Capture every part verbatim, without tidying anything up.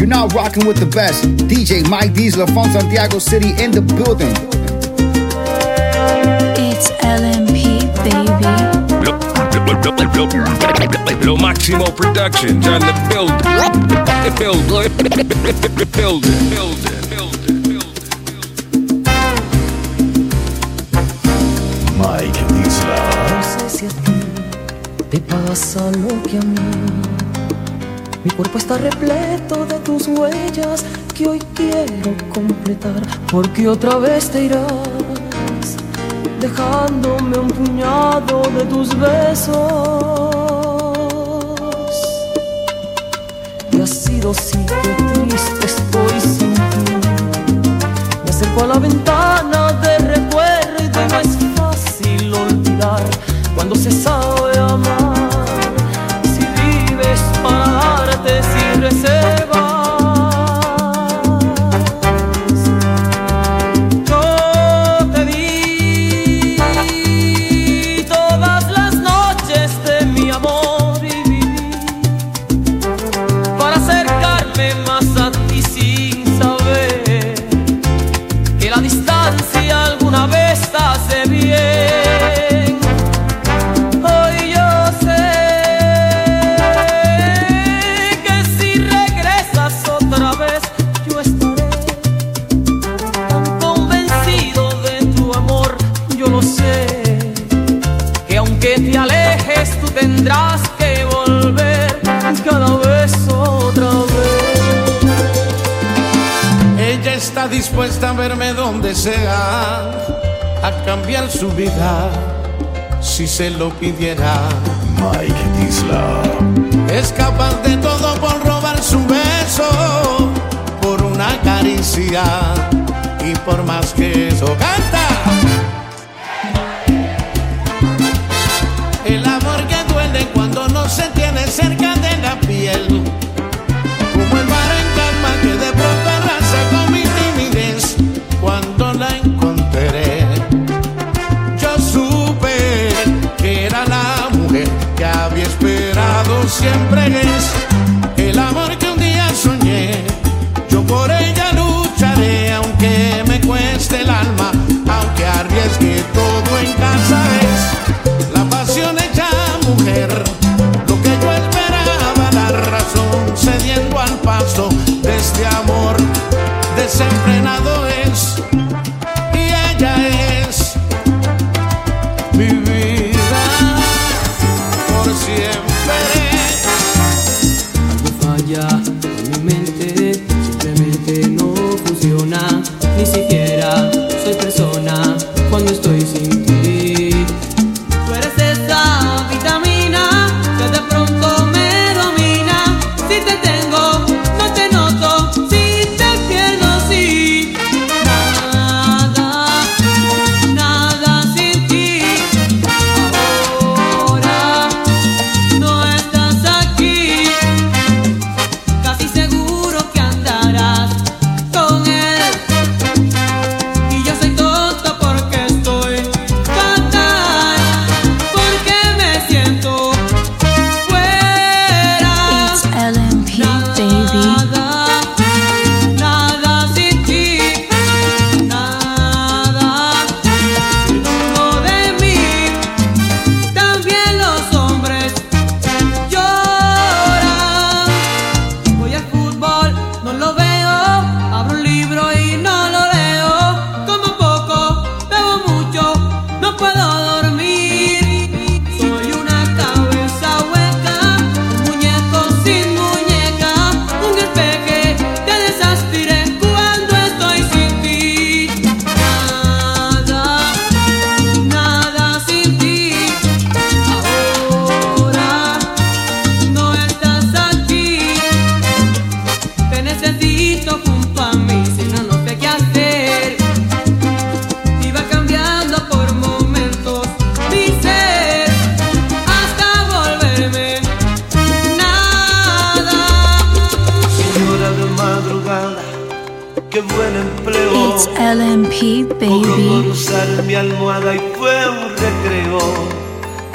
You're now rocking with the best. D J Mike Diesel from Santiago City in the building. It's L M P, baby. Lo Máximo Productions on the build. Build, build, build, build, build. Mike Diesel. No sé si a ti te pasa lo que a mí. Mi cuerpo está repleto de tus huellas que hoy quiero completar, porque otra vez te irás, dejándome un puñado de tus besos. Y ha sido así, que triste estoy sin ti. Me acerco a la ventana de recuerdo y no es fácil olvidar cuando se sabe amar. Si vives para darte sin reservas. Hace bien. Hoy yo sé que si regresas otra vez yo estaré tan convencido de tu amor. Yo lo sé, que aunque te alejes tú tendrás que volver cada vez otra vez. Ella está dispuesta a verme donde sea, a cambiar su vida si se lo pidiera. Mike Diesel. Es capaz de todo por robar su beso, por una caricia y por más que eso. ¡Canta! El amor que duele cuando no se tiene cerca de la piel, como el mar en calma que de pronto arrasa con mi timidez. Cuando la encontré, yo supe que era la mujer que había esperado siempre. Es el amor que un día soñé. Yo por ella lucharé, aunque me cueste el alma, aunque arriesgue todo en casa. Es la pasión hecha mujer, lo que yo esperaba, la razón cediendo al paso de este amor desenfrenado es. Y ella es mi vida por siempre. Algo falla en mi mente, simplemente no funciona. Ni siquiera soy persona cuando estoy sin ti. Tú eres esa vitamina que de pronto me domina. Si te tengo, no te noto. Si te pierdo, sí. Nada, nada sin ti. Ahora no estás aquí. Casi seguro que andarás con él. Y yo soy tonta porque estoy fatal, porque me siento fuera. It's L M P, baby. Nada, nada sin ti. Nada, uno de mí. También los hombres lloran. Voy al fútbol, no lo veo. Abro un libro y no lo leo. Como poco, bebo mucho, no puedo dormir. Soy una cabeza hueca, un muñeco sin muñeca, un espeje de desaspiré cuando estoy sin ti. Nada, nada sin ti. Ahora no estás aquí. Te necesito junto a mí, si no, no sé qué hacer. Iba cambiando por momentos mi ser hasta volverme nada. Señora de madrugada, qué buen empleo. It's L M P, Poco baby. por usar mi almohada y fue un recreo.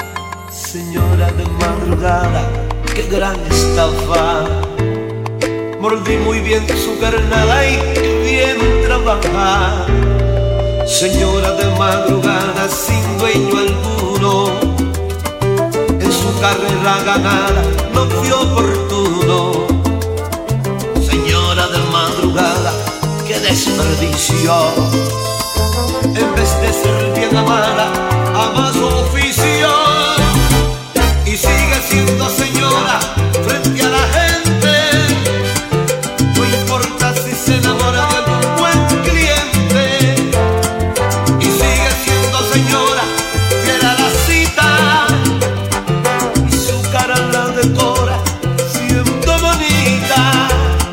Señora de madrugada, qué gran estafa. Mordí muy bien su carnada y qué bien trabajar. Señora de madrugada sin dueño alguno, en su carrera ganada no fue oportuno. Señora de madrugada, qué desperdicio. En vez de ser bien amada, ama su oficio. Y sigue siendo señora frente a la gente. No importa si se enamora de algún buen cliente. Y sigue siendo señora fiel a la cita. Y su cara la decora siendo bonita.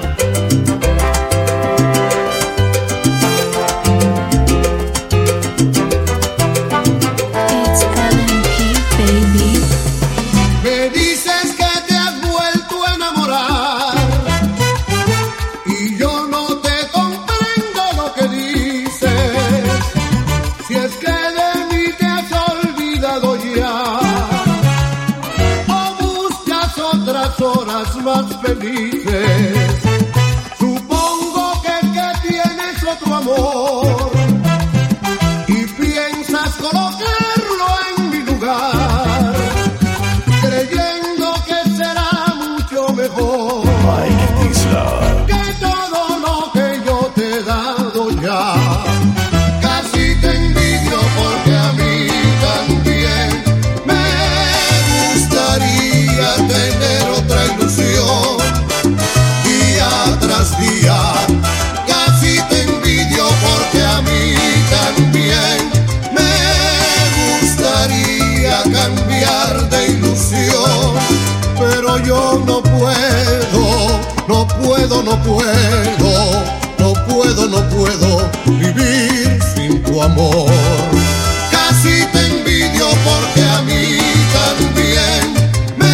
Horas más felices. Supongo que, que tienes otro amor y piensas colocarlo en mi lugar, creyendo que será mucho mejor Mike Disla. que todo lo que yo te he dado ya. Casi te envidio porque a mí también me gustaría tener otra ilusión. Día tras día casi te envidio porque a mí también me gustaría cambiar de ilusión. Pero yo no puedo, no puedo, no puedo, no puedo, no puedo vivir sin tu amor. Casi te envidio porque a mí también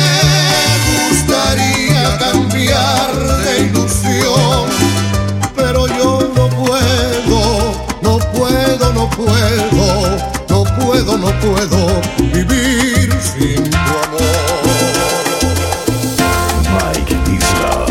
cambiar de ilusión, pero yo no puedo, no puedo, no puedo, no puedo, no puedo vivir sin tu amor. Mike Disla.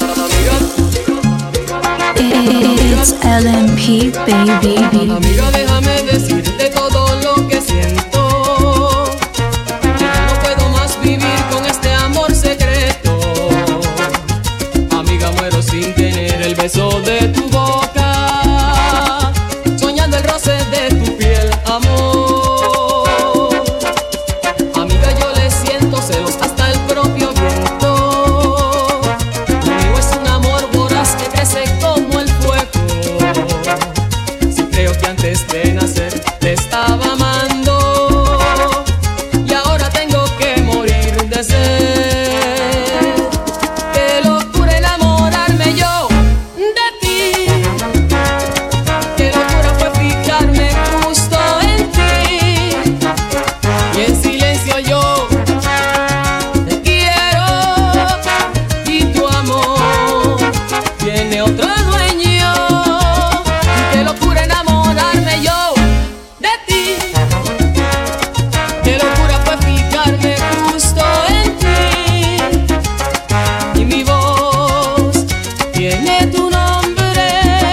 It's L M P, baby. Amiga, déjame decirte todo lo que siento. Ya no puedo más vivir con este amor secreto. Amiga, muero sin tener el beso de tu boca, soñando el roce de tu piel, amor. Amiga, yo le siento celos hasta el propio viento. Lo mío es un amor voraz que crece como el fuego. Si creo que antes de nacer te estaba amando y ahora tengo que morir de sed. Qué locura enamorarme yo de ti. Qué locura fue fijarme justo en ti. Y en silencio yo te quiero y tu amor tiene otro dueño. Qué locura enamorarme yo de ti. Qué locura fue fijarme justo en ti. Y mi voz tiene tu nombre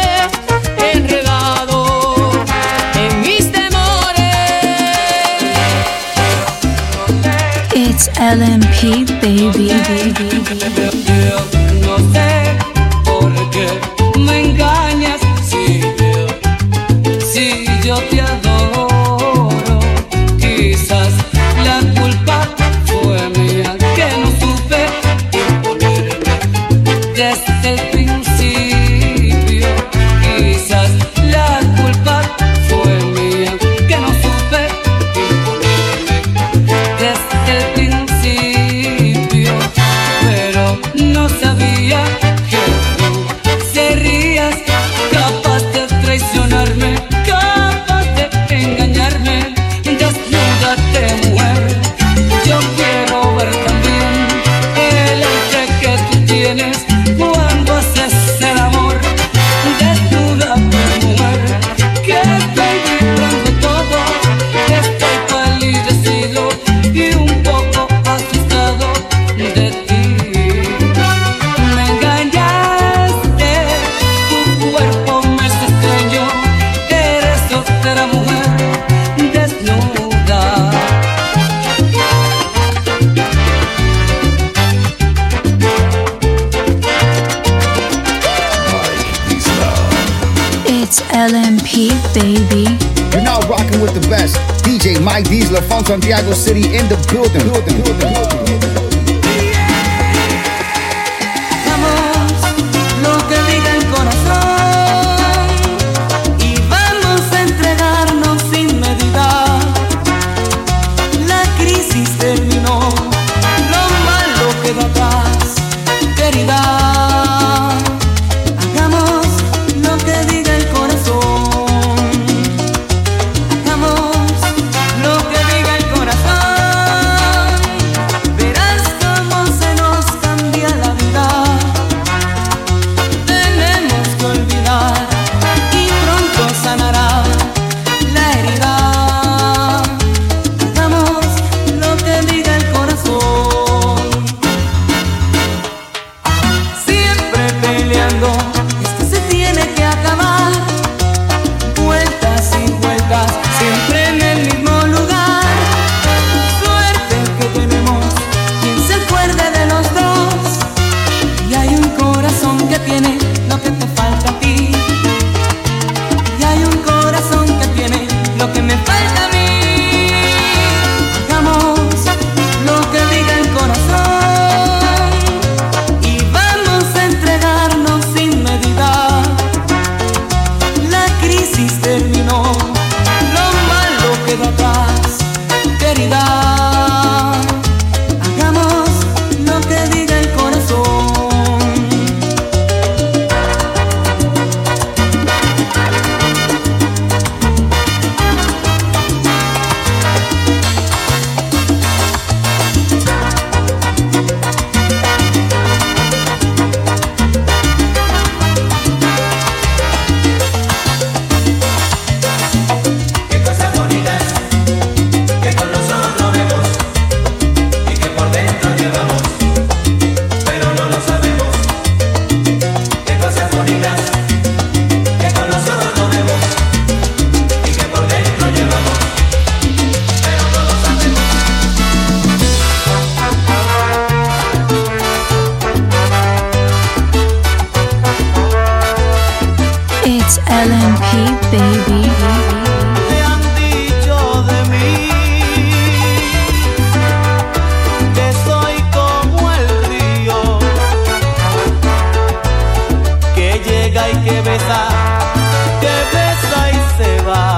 enredado en mis temores. It's L M P, baby. No sé por qué me engañas si yo, si yo te adoro. Quizás la culpa fue mía que no supe imponerme desde el principio. Quizás la culpa fue mía que no supe imponerme desde el principio. Pero no sabía que tú serías L M P, baby. You're now rocking with the best. D J Mike Diesel from Santiago City in the building. building, building, building. L M P, baby. Le han dicho de mí que soy como el río, que llega y que besa, que besa y se va.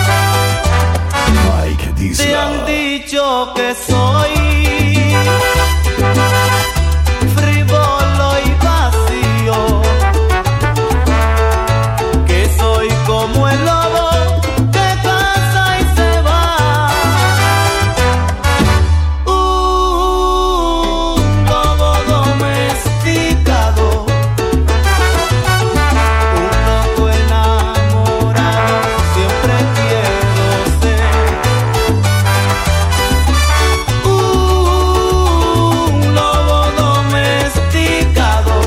Mike Diesel. Te han dicho que soy frívolo y vacío, que soy como el lobo que pasa y se va. Un lobo domesticado, un loco enamorado, siempre quiero ser. Un lobo domesticado,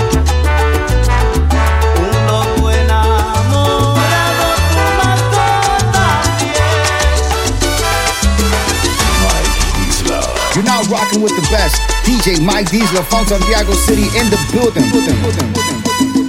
un loco enamorado, tu mascota fiel. Mike Diesel. You're now rocking with the best. D J Mike Diesel from Santiago City in the building. building, building, building.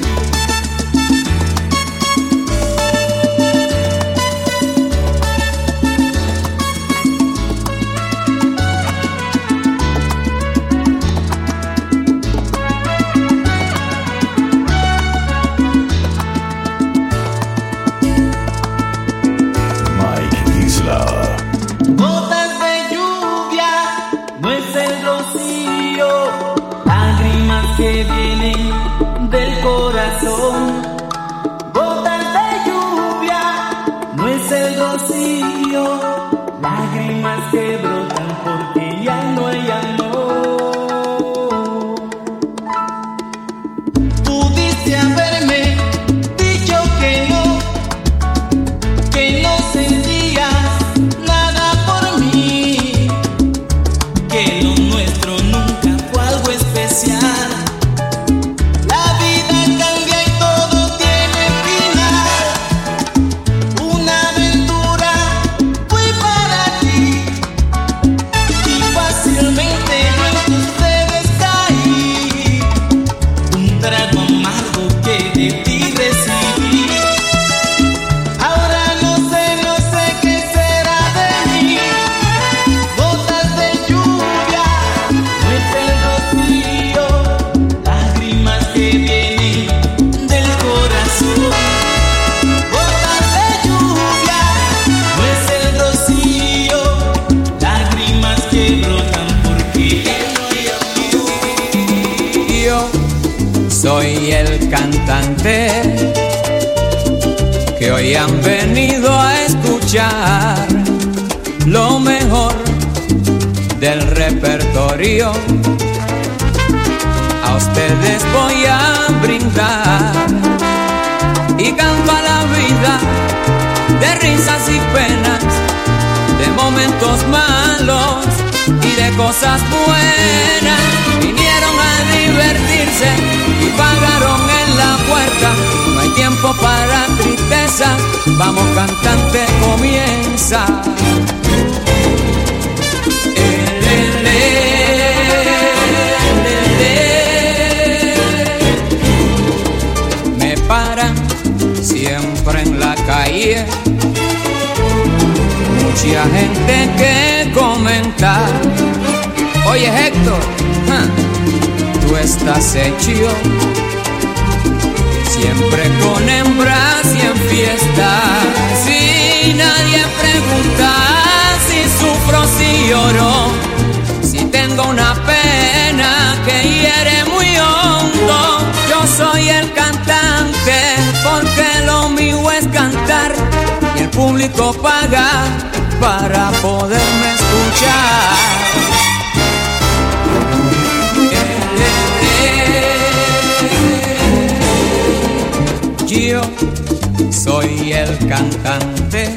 Mike Diesel. Gotas de lluvia, no es el rocío, lágrimas que vienen del corazón. Gotas de lluvia, no es el rocío, lágrimas que brotan porque ya no hay amor. Pudiste haberme dicho que no, que no sentías nada por mí, que lo nuestro nunca fue algo especial. La vida cambia y todo tiene final. Una aventura fui para ti y fácilmente yo en tus redes caí. Un trago amargo que de ti recibí. cantante que hoy han venido a escuchar lo mejor del repertorio. A ustedes voy a brindar y canto a la vida de risas y penas, de momentos malos y de cosas buenas. Vinieron a divertirse y pagaron en la puerta. No hay tiempo para tristeza, vamos cantante, comienza. Me paran siempre en la calle, mucha gente que comentar. Oye Héctor, huh, tú estás hecho siempre con hembras y en fiestas. Si nadie pregunta si sufro, si lloro, si tengo una pena que hiere muy hondo. Yo soy el cantante porque lo mío es cantar y el público paga para poderme escuchar. Yo soy el cantante,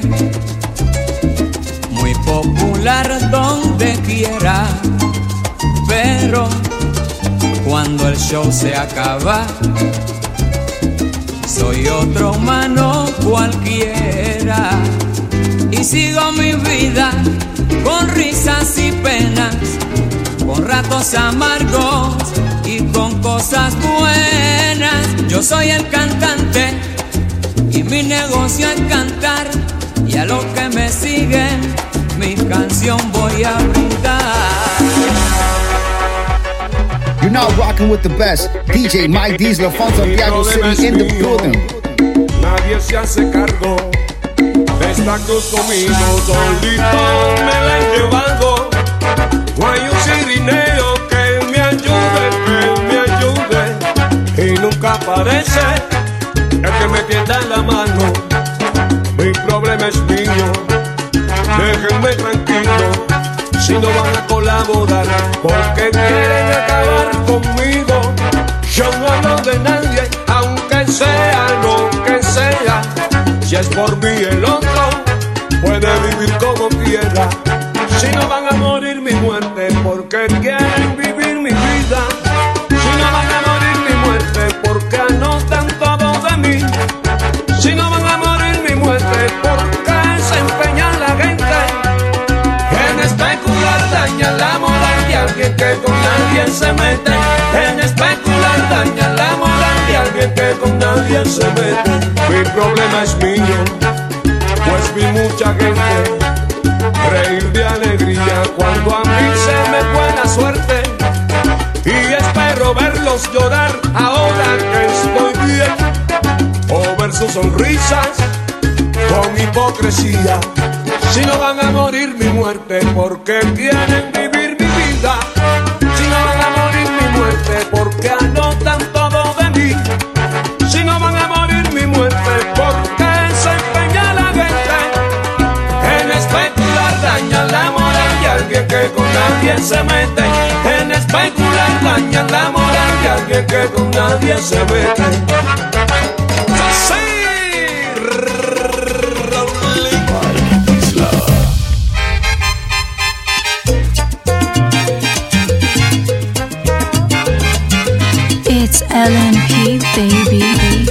muy popular donde quiera, pero cuando el show se acaba, soy otro humano cualquiera. Y sigo mi vida con risas y penas, con ratos amargos y con cosas buenas. Yo soy el cantante y mi negocio es cantar, y a los que me siguen mi canción voy a brindar. You're now rocking with the best. D J Mike Diesel from Santiago City in the building. Nadie se hace cargo de esta cruz conmigo, solito me la he llevado. No hay un cirineo que me ayude, que me ayude, y nunca aparece el que me tienda la mano. Mi problema es mío, déjenme tranquilo. Si no van a colaborar porque quieren acabar conmigo, yo no hablo de nadie, aunque sea lo que sea. Si es por mí el otro puede vivir como quiera. Si no van a morir mi muerte porque quieren vivir mi vida. Si no van a morir mi muerte porque anotan todo de mí. Si no van a morir mi muerte porque se empeña la gente en especular, daña la moral de alguien que con nadie se mete. En especular, daña la moral de alguien que con nadie se mete. Mi problema es mío, pues vi mucha gente reír de alegría cuando a mí se me fue la suerte, y espero verlos llorar ahora que estoy bien, o ver sus sonrisas con hipocresía. Si no van a morir mi muerte porque quieren vivir mi vida. Si no van a morir mi muerte porque anotan todo de mí. Si no van a morir mi muerte porque se empeña la gente en especular, daña la moral de alguien que con nadie se mete. En especular, daña la moral de alguien que con nadie se mete. It's L M P, baby.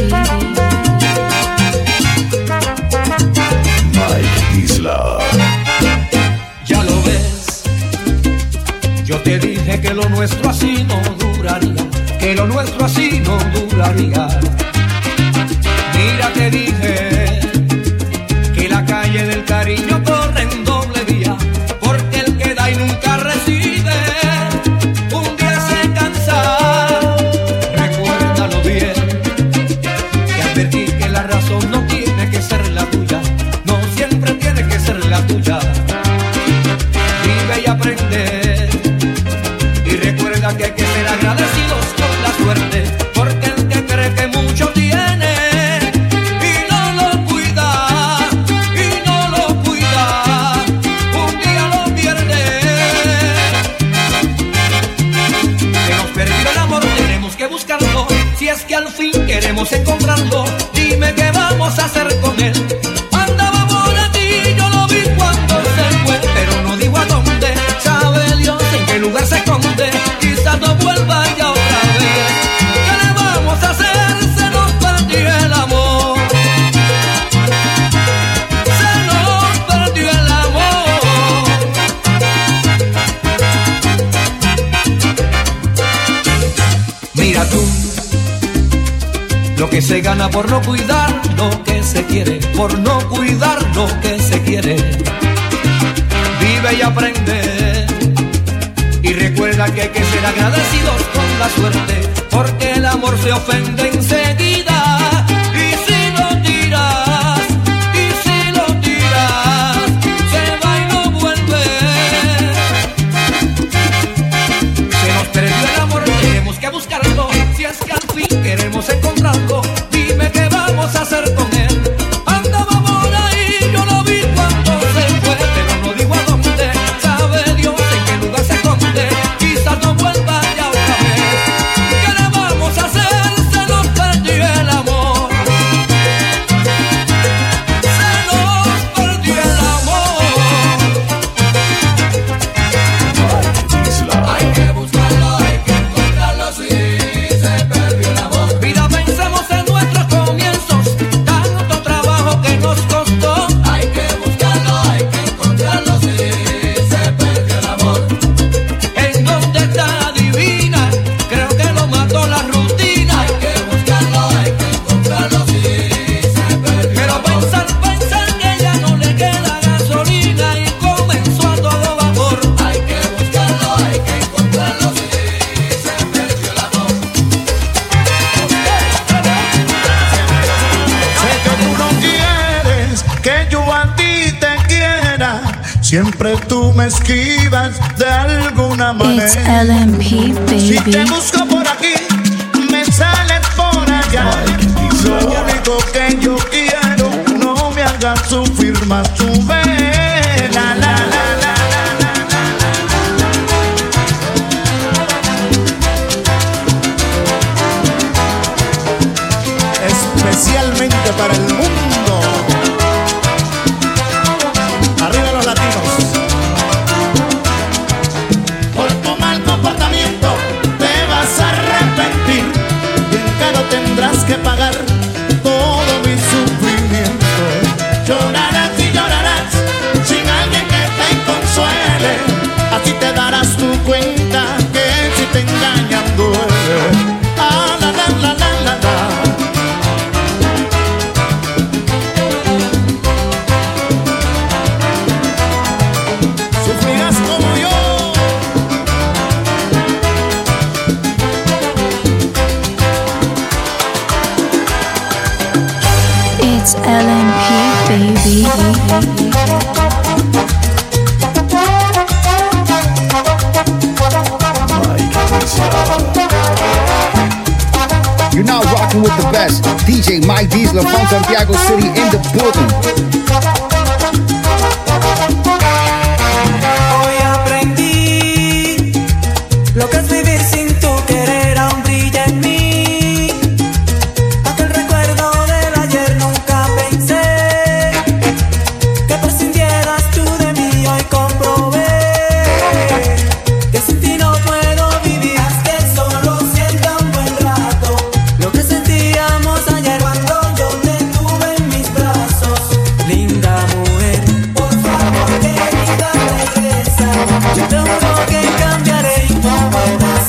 Mike Isla. Ya lo ves, yo te dije que lo nuestro así no duraría, que lo nuestro así no duraría. Mira, te dije que la calle del cariño corre en doble vía, porque el que da y nunca recibe, un día se cansa. Recuérdalo bien, que advertí que la razón no tiene que ser la tuya, no siempre tiene que ser la tuya. Vive y aprende, y recuerda que hay que ser agradecidos con la suerte, porque el que cree que mucho tiene queremos encontrarlo. Dime qué vamos a hacer con él. Andaba por aquí, yo lo vi cuando se fue, pero no digo a dónde. Sabe Dios en qué lugar se esconde. Quizás no vuelva ya otra vez. ¿Qué le vamos a hacer? Se nos perdió el amor. Se nos perdió el amor. Mira tú, lo que se gana por no cuidar lo que se quiere, por no cuidar lo que se quiere. Vive y aprende, y recuerda que hay que ser agradecidos con la suerte, porque el amor se ofende enseguida. Y si lo tiras, y si lo tiras, se va y no vuelve. Se nos perdió el amor, tenemos que buscarlo. Si es que al fin queremos encontrarlo, dime qué vamos a hacer con él. Andaba por ahí, yo lo vi cuando se fue, pero no digo a dónde. Sabe Dios en qué lugar se esconde. Quizás no vuelva ya otra vez. ¿Qué le vamos a hacer? Se nos perdió el amor. Se nos perdió el amor. Hay que buscarlo, hay que encontrarlo, sí. Se perdió el amor. Vida, pensemos en nuestros comienzos, tanto trabajo que nos costó. Hay que buscarlo, hay que encontrarlo, sí. Se perdió el amor. ¿En dónde está divina? Creo que lo mató la rutina. Hay que buscarlo, hay que encontrarlo, sí. Se perdió. Pero pensar, pensar que ya no le queda gasolina y comenzó a todo vapor. Hay que buscarlo, hay que encontrarlo, sí. Se perdió el amor. Sé que tú no quieres que yo a ti te quiera. Siempre tú me esquivas de alguna It's manera. L M P, Si te baby. busco por aquí, me sales por allá. Lo único que yo quiero, no me hagas sufrir más. Sube, la, la, la, la, la, la. Especialmente para el mundo. Arriba los latinos. Por tu mal comportamiento te vas a arrepentir. Bien caro tendrás que pagar todo mi sufrimiento. Llorarás y llorarás sin alguien que te consuele. Así te darás tu cuenta que si te engañan duele. Ah, la, la, la, la, la, la. Sufrirás como yo. It's L M P, baby. You're now rocking with the best. D J Mike Diesler from Santiago City in the building. Hoy aprendí lo que es vivir sin tu querer, aún brilla en mí. Aquel recuerdo del ayer nunca pensé que prescindieras tú de mí. Hoy comprobé que sin ti no puedo vivir. Haz que solo sienta un buen rato lo que sentíamos ayer cuando yo te tuve en mis brazos. Linda mujer, por favor querida regresa. Yo te juro que cambiaré y no volveré.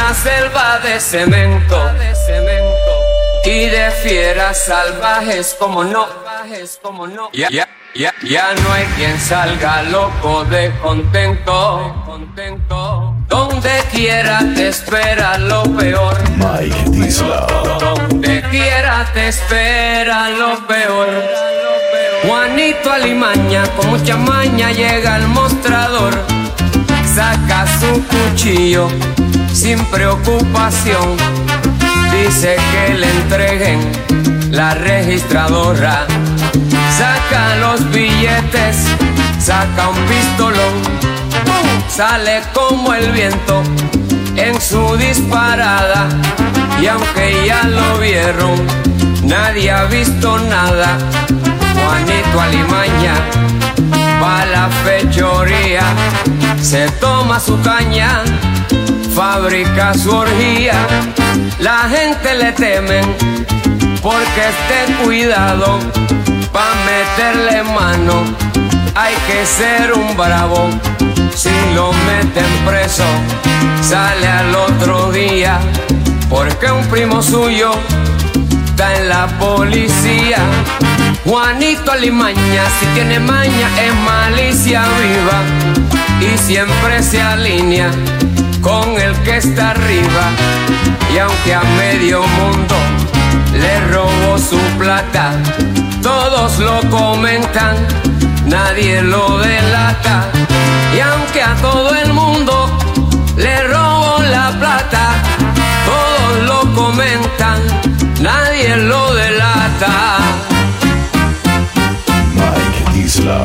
una selva de cemento y de fieras salvajes como no, ya, ya, ya, ya no hay quien salga loco de contento. Donde quiera te espera lo peor. Mike Disla. Donde quiera te espera lo peor. Juanito Alimaña con mucha maña llega al mostrador, saca su cuchillo sin preocupación, dice que le entreguen la registradora, saca los billetes, saca un pistolón, sale como el viento en su disparada, y aunque ya lo vieron, nadie ha visto nada. Juanito Alimaña va a la fechoría, se toma su caña, fabrica su orgía. La gente le temen porque esté cuidado, pa' meterle mano hay que ser un bravo. Si lo meten preso, sale al otro día, porque un primo suyo está en la policía. Juanito Alimaña, si tiene maña, es malicia viva, y siempre se alinea con el que está arriba. Y aunque a medio mundo le robó su plata, todos lo comentan, nadie lo delata. Y aunque a todo el mundo le robó la plata, todos lo comentan, nadie lo delata. Mike Disla.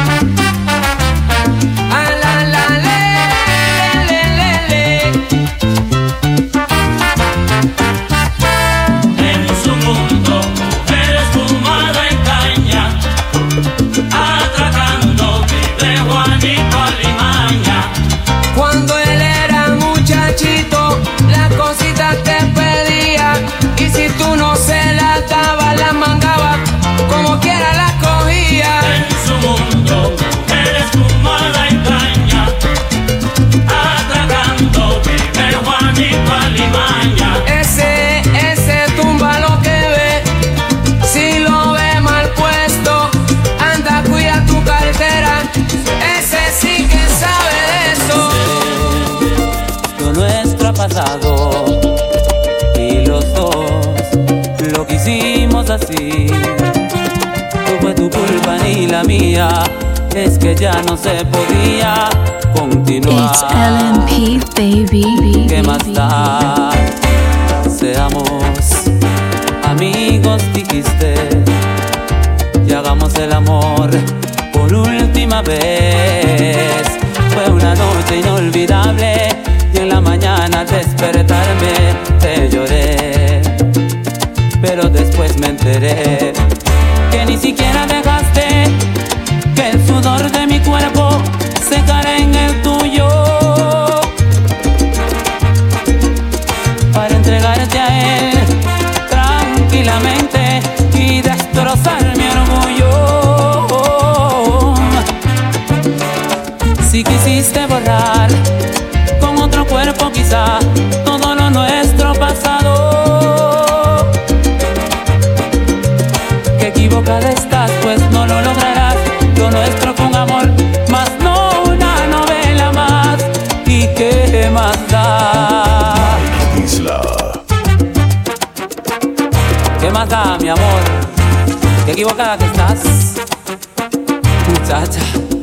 Y los dos lo que hicimos así, no fue tu culpa ni la mía, es que ya no se podía continuar. It's L M P, baby. ¿Qué más da? Seamos amigos, dijiste, y hagamos el amor por última vez. Fue una noche inolvidable, y en la mañana al despertarme te lloré, pero después me enteré que ni siquiera dejaste que el sudor de mi cuerpo secara en el tuyo, para entregarte a él tranquilamente y destrozar mi orgullo. Si quisiste borrar con otro cuerpo quizá todo lo nuestro pasado, que equivocada estás, pues no lo lograrás. Lo nuestro fue un amor, más no una novela más. ¿Y qué más da? ¿Qué más da, mi amor? ¿Qué equivocada que estás, muchacha?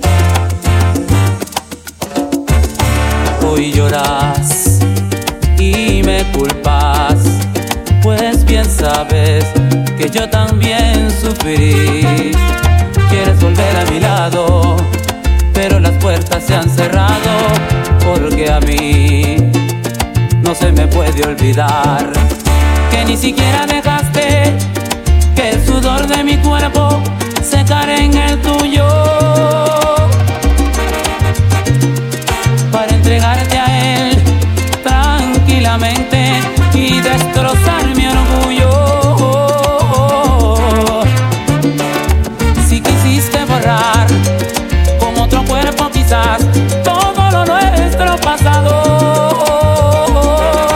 Hoy lloras y me culpas, pues bien sabes que yo también sufrí. Quieres volver a mi lado, pero las puertas se han cerrado, porque a mí no se me puede olvidar que ni siquiera dejaste que el sudor de mi cuerpo secara en el tuyo, para entregarte a él tranquilamente y destrozar mi orgullo. Si quisiste borrar con otro cuerpo quizás todo lo nuestro pasado,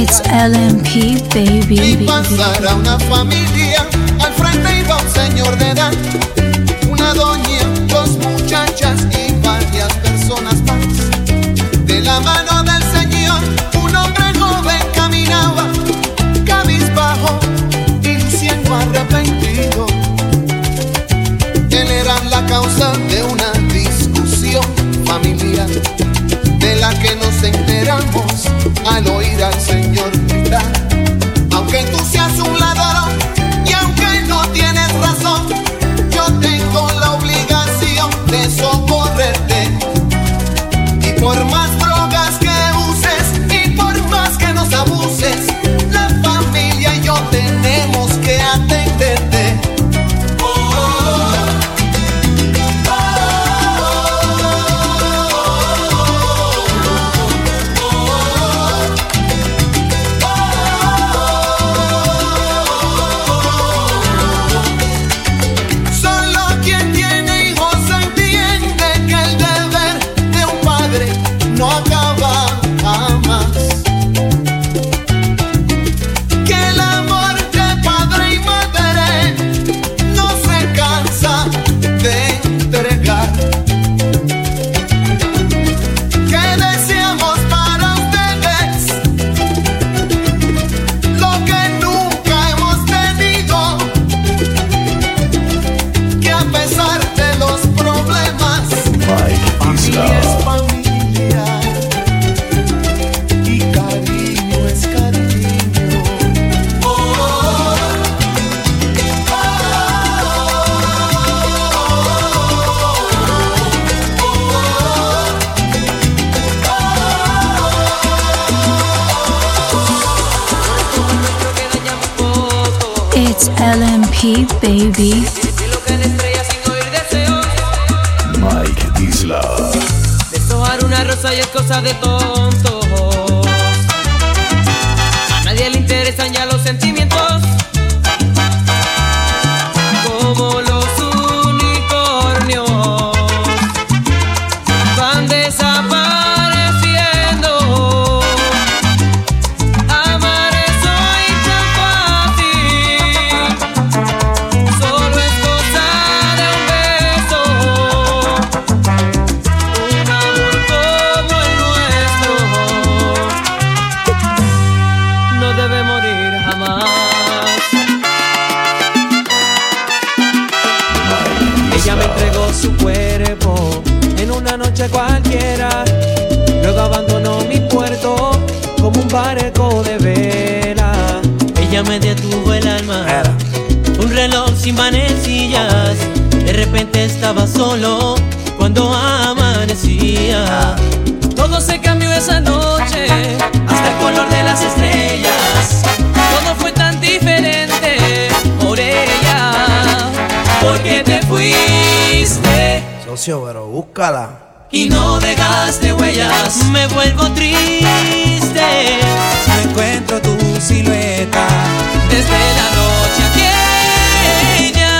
It's L M P, baby. Y pasará una familia, al frente iba un señor de edad, una doña, dos muchachas y varias personas más. De la mano del Señor, un hombre joven caminaba, cabizbajo y luciendo arrepentido. Él era la causa de una discusión familiar, de la que nos enteramos al oír al Señor gritar. Aunque tú seas un ladrón y aunque no tienes razón, yo tengo la obligación de socorrerte. Y por más drogas que uses y por más que nos abuses, la familia y yo tenemos que atenderte. L M P, baby. Mike Disla. Deshojar una rosa y es cosa de tontos. A nadie le interesan ya los sentimientos. Como los unicornios van desapareciendo. Amar es hoy tan fácil. Solo es cosa de un beso. Un amor como el nuestro no debe morir jamás. Ella me entregó su cuerpo en una noche cualquiera, luego abandonó mi puerto como un barco de vela. Ella me detuvo el alma, un reloj sin manecillas. De repente estaba solo cuando amanecía. Todo se cambió esa noche, hasta el color de las estrellas. Todo fue tan diferente por ella, porque te fuiste Socio, pero búscala. y no dejaste huellas. Me vuelvo triste, No encuentro tu silueta. desde la noche aquella.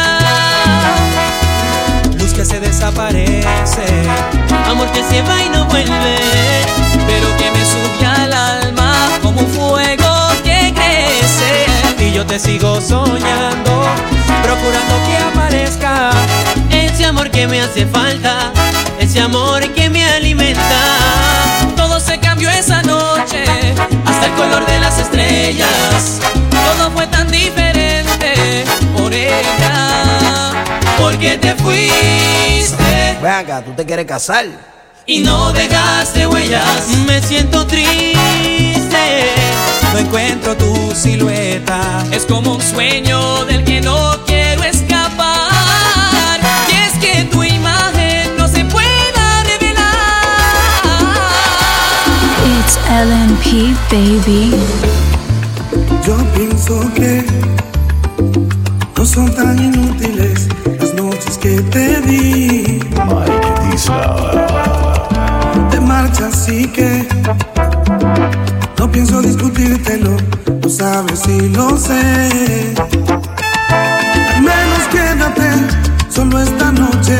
Luz que se desaparece. Amor que se va y no vuelve, pero que me sube al alma como un fuego que crece. Y yo te sigo soñando, procurando que aparezca Ese amor que me hace falta, ese amor que me alimenta. Todo se cambió esa noche, hasta el color de las estrellas. Todo fue tan diferente por ella, porque te fuiste Ven acá, ¿tú te quieres casar? y no dejaste huellas. Me siento triste, No encuentro tu silueta. es como un sueño del que no quiero escapar. Y es que tu imagen no se pueda revelar. It's L M P, baby. Yo pienso que no son tan inútiles las noches que te di. Mike Disla. Te marchas así que no pienso discutírtelo, lo sabes y lo sé. Al menos quédate solo esta noche.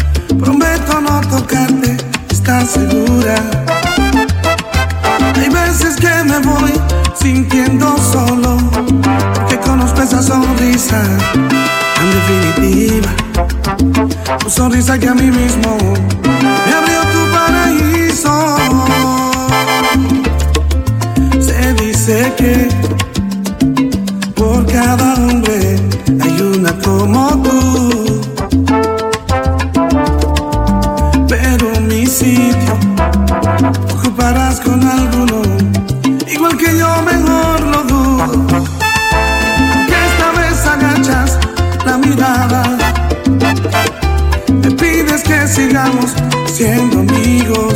Prometo no tocarte, ¿estás segura? Hay veces veces que me voy sintiendo solo, porque conozco esa sonrisa tan definitiva, tu sonrisa que a mí mismo me abrió tu paraíso. Se dice que por cada hombre hay una como tú, pero mi sitio ocuparás con alguno, igual que yo, mejor lo dudo. Que esta vez agachas la mirada, me pides que sigamos siendo amigos,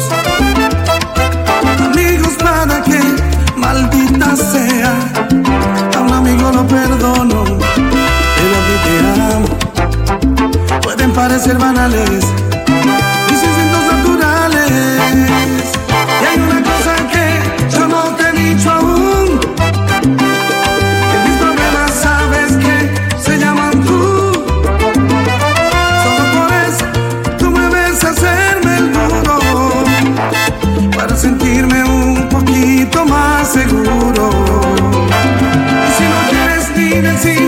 amigos para que, maldita sea, a un amigo lo perdono, pero a ti te amo. Pueden parecer banales mis instintos naturales, y hay una cosa que yo no te he dicho aún, que mis problemas sabes que se llaman tú. Solo por eso tú me ves hacerme el duro, para sentirme un poquito más seguro. Y si no quieres ni decir